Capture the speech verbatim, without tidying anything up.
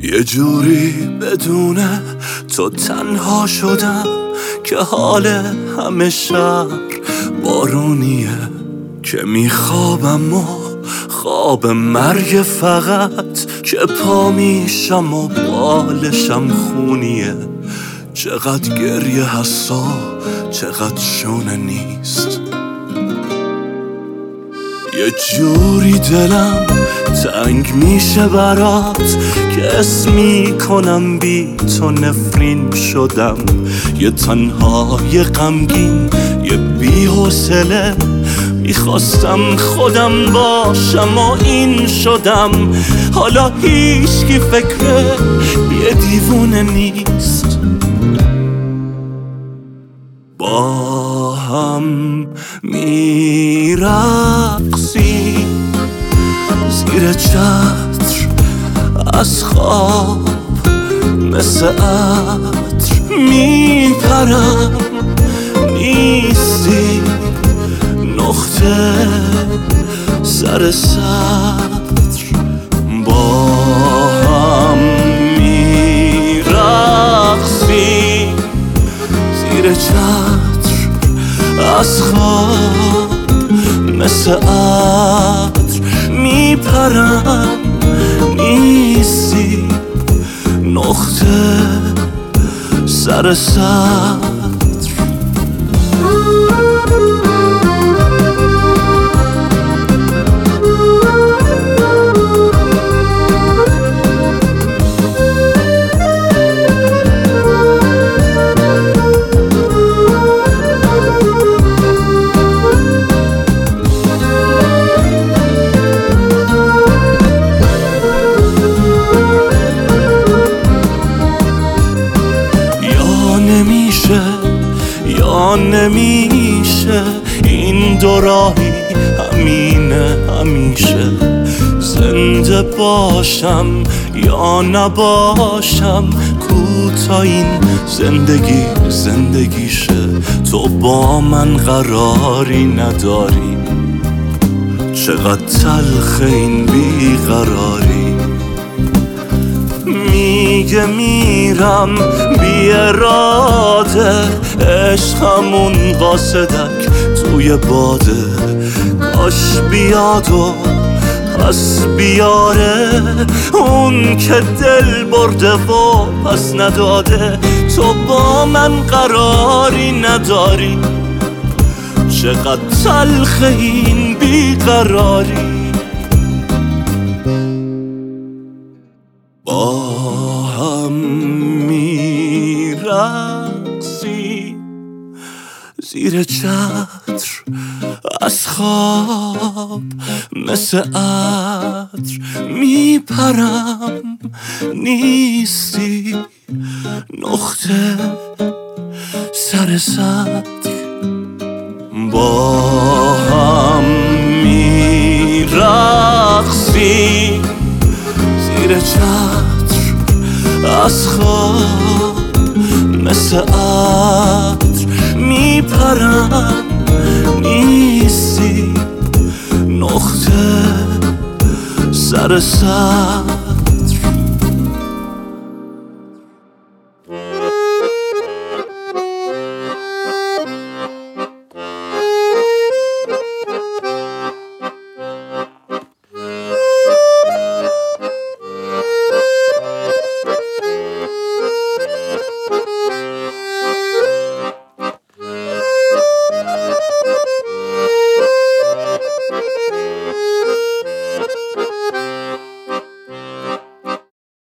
یه جوری بدون تو تنها شدم که حال همه شهر بارونیه، که میخوابم و خواب مرگ فقط، که پا میشم و بالشم خونیه. چقدر گریه هستا چقدر شونه نیست، یه جوری دلم تنگ میشه برات که اسمی کنم بی تو نفرین شدم. یه تنهای غمگین یه بی حوصله، میخواستم خودم باشم و این شدم. حالا هیچ کی فکر یه دیوونه نیست. با هم میرقصی زیر چتر از خواب، مثل عطر میپرم نیستی نقطه سر سطر. با هم میرقصی زیر چتر از خواب، مثل عطر میپرم نیستی نقطه سر سطر. یا نمیشه این دو راهی همینه همیشه، زنده باشم یا نباشم، کوتا این زندگی زندگیشه. تو با من قراری نداری، چقدر تلخ این بیقراری. میگه میرم بی اراده، عشقمون قاصدک توی باده. کاش بیاد و پس بیاره اون که دل برده و پس نداده. تو با من قراری نداری، چقدر تلخ این بیقراری. با هم میرقصی زیر چتر از خواب، مثل عطر میپرم نیستی نقطه سر سطر. با هم میرقصی زیر چتر از خواب، مثل عطر میپرم نیستی نقطه سر سطر.